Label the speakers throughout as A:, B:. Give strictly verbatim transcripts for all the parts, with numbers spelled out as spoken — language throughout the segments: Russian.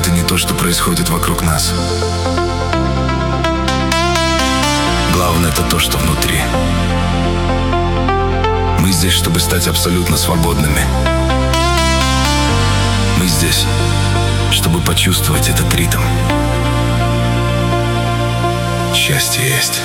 A: это не то, что происходит вокруг нас. Главное — это то, что внутри. Мы здесь, чтобы стать абсолютно свободными. Мы здесь, чтобы почувствовать этот ритм. Счастье есть.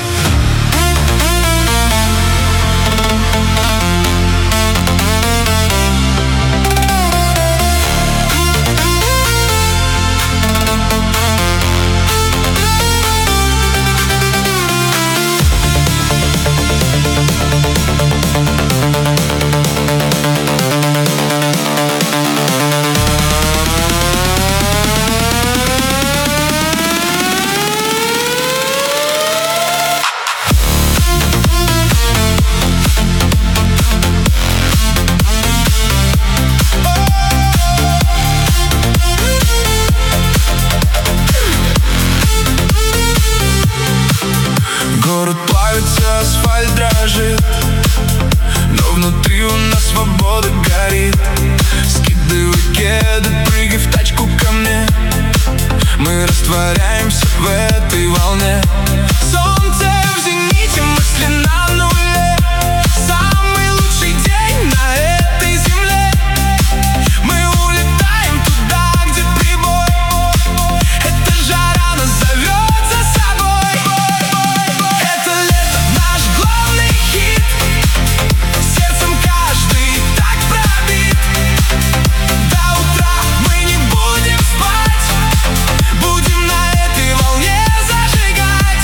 B: Город плавится, асфальт дрожит, но внутри у нас свобода горит. Скидывай кеды, прыгай в тачку ко мне. Мы растворяемся в этой волне. Солнце в зените, мысли на нуле. Самый лучший день на этой земле. Мы улетаем туда, где прибой. Эта жара нас зовет за собой. Это лето наш главный хит. Сердцем каждый так пробит. До утра мы не будем спать. Будем на этой волне зажигать.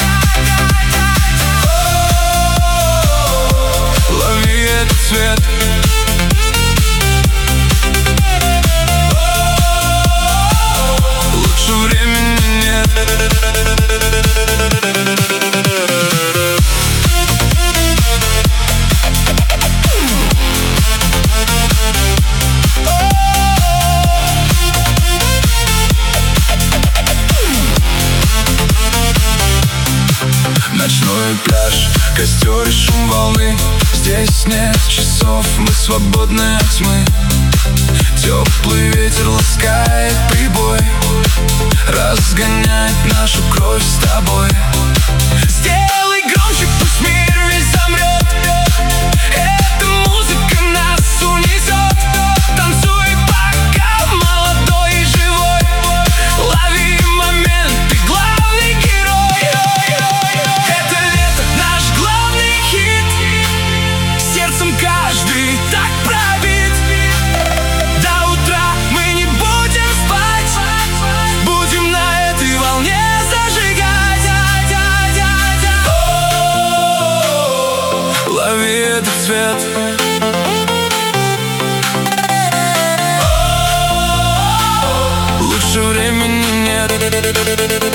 B: О-о-о, лови этот свет. О-о-о, лучше времени нет. Ночной пляж, костер и шум волны. Здесь нет часов, мы свободны от тьмы. Теплый ветер ласкает прибой, разгоняет нашу кровь с тобой. Сделай громче, пусть мир весь замрет. Эта музыка нас унесет. Танцуй, пока молодой и живой. Лови момент, ты главный герой. Это лето наш главный хит. Сердцем каждый так пробит. До утра мы не будем спать. Будем на этой волне зажигать. О-о-о, лови этот свет. О-о-о, лучше времени нет.